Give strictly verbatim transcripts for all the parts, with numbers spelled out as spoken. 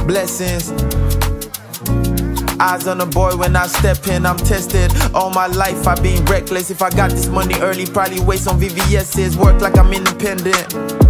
blessings. Eyes on the boy when I step in, I'm tested. All my life I've been reckless. If I got this money early, probably waste on V V S's. Work like I'm independent.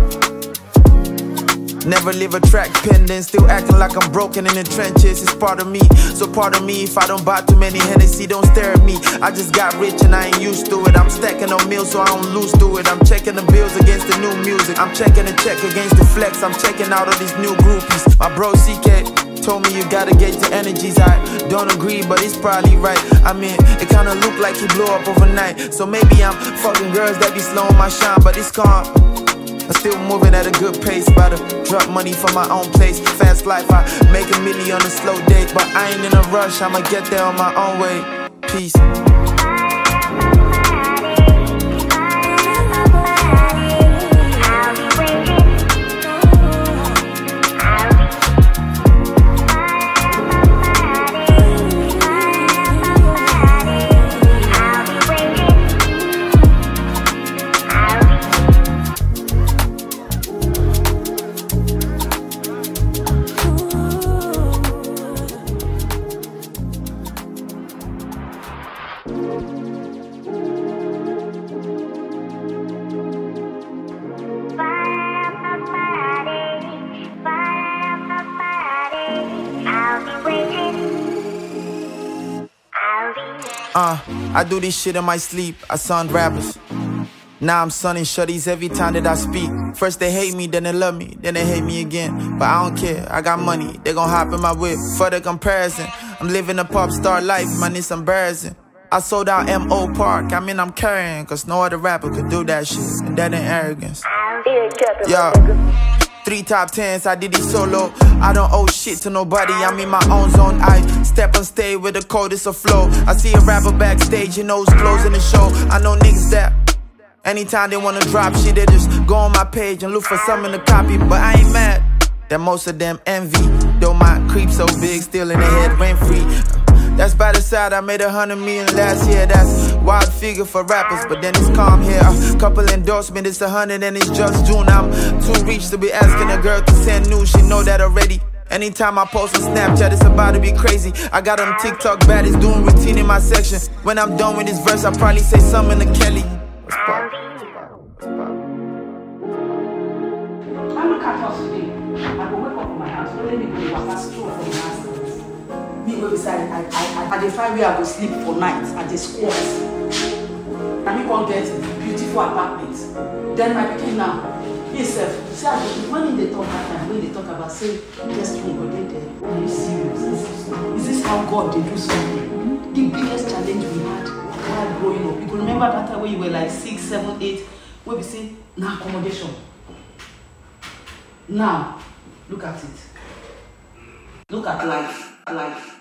Never leave a track pending. Still acting like I'm broken in the trenches. It's part of me, so part of me. If I don't buy too many Hennessy, don't stare at me. I just got rich and I ain't used to it. I'm stacking on meals so I don't lose to it. I'm checking the bills against the new music. I'm checking the check against the flex. I'm checking out all these new groupies. My bro C K told me you gotta gauge the energies. I don't agree, but it's probably right. I mean, it kinda look like he blew up overnight. So maybe I'm fucking girls that be slowing my shine, but it's calm. I'm still moving at a good pace. About to drop money for my own place. Fast life, I make a million on a slow date. But I ain't in a rush, I'ma get there on my own way. Peace. Uh, I do this shit in my sleep, I son rappers. Now I'm sunning shutties every time that I speak. First they hate me, then they love me, then they hate me again. But I don't care, I got money, they gon' hop in my whip. For the comparison, I'm living a pop star life, man, it's embarrassing. I sold out M O Park, I mean I'm carrying, cause no other rapper could do that shit, and that ain't arrogance. Yeah. Three top tens, I did it solo. I don't owe shit to nobody, I'm in my own zone. I step on stage with the coldest of flow. I see a rapper backstage, you know who's closing the show. I know niggas that anytime they wanna drop shit, they just go on my page and look for something to copy. But I ain't mad that most of them envy. Though my creep so big, still in the head rent free. That's by the side, I made a hundred million last year. That's wild figure for rappers, but then it's calm here. A couple endorsement, it's a hundred and it's just June. I'm too rich to be asking a girl to send news, she know that already. Anytime I post on Snapchat, it's about to be crazy. I got them TikTok baddies doing routine in my section. When I'm done with this verse, I'll probably say something to Kelly. What's pop? I look at us today. I go wake up in my house, don't let me go to pass through for the last me go beside, I, I, I, I find where I go sleep for night. I just squat. And me can't get beautiful apartments. Then my pikin now, himself, see, when they talk that time, when they talk about say, guest room go there, are you serious? Is, is this how God they do something? The biggest challenge we had while growing up. You can remember that time when you were like six, seven, eight, where we say, now accommodation. Now, look at it. Look at life. Life.